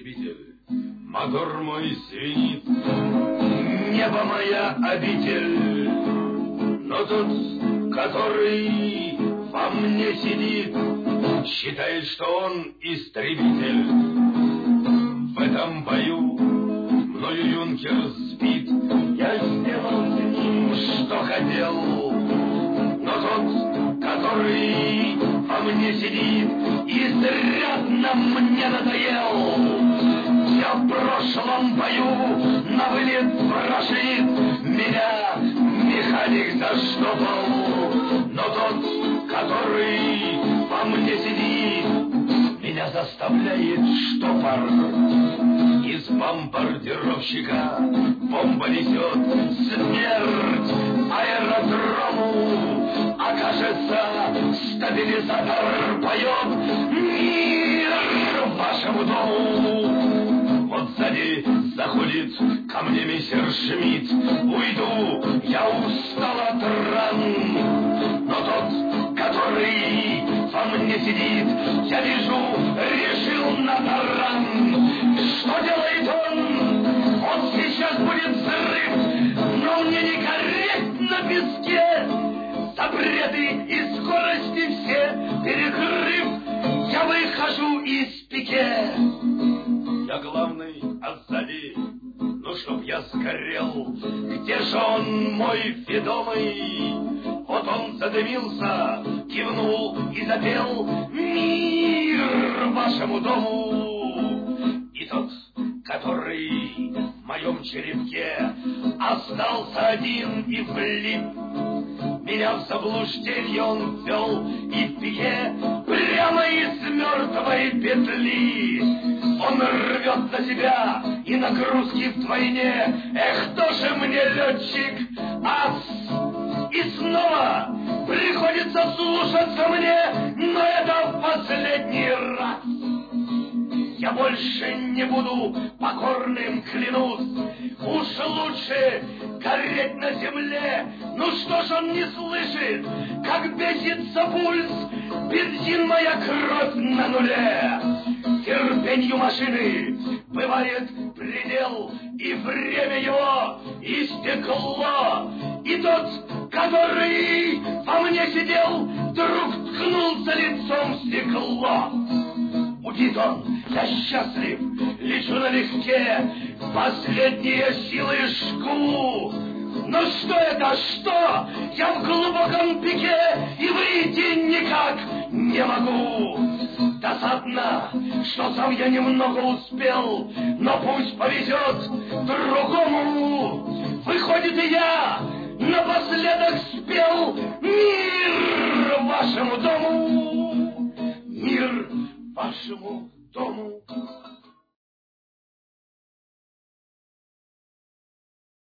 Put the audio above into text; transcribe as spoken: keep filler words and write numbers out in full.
истребитель, мотор мой звенит, небо моя обитель. Но тот, который во мне сидит, считает, что он истребитель. В этом бою мною юнкер сбит, я сделал с ним, что хотел. Но тот, который во мне сидит, изрядно мне надоел. Я в прошлом бою на вылет прошит, меня механик заштопал. Но тот, который во мне сидит, меня заставляет штопор. Из бомбардировщика бомба несет смерть аэродрому, а кажется, стабилизатор поет мир вашему дому. Вот сзади заходит ко мне мистер Шмидт. Уйду, я устал от ран. Но тот, который во мне сидит, я вижу, решил на таран. Что делает он? Он сейчас будет взрыв, но мне некорректно в песке. Запреты и скорости все перекрыв, я выхожу из пике. Я главный, а сзади, ну чтоб я сгорел. Где же он, мой ведомый? Вот он задымился, кивнул и запел мир вашему дому. И тот, который в моем черепке остался один и влип, меня в заблуждение он ввел и в пике прямо из мертвой петли. Он рвет на себя и нагрузки вдвойне. Эх, тоже мне летчик ас. И снова приходится слушаться мне, но это в последний раз. Я больше не буду покорным, клянусь. Уж лучше гореть на земле. Ну что ж он не слышит, как бесится пульс? Бензин, моя кровь на нуле. Терпенью машины бывает предел, и время его истекло. И тот, который во мне сидел, вдруг ткнулся лицом в стекло. Удит он, я счастлив, лечу налегке, последние силы жгу. Но что это, что? Я в глубоком пике и выйти никак не могу. Досадно, что сам я немного успел, но пусть повезет другому. Выходит, и я напоследок спел мир вашему дому. Мир вашему дому.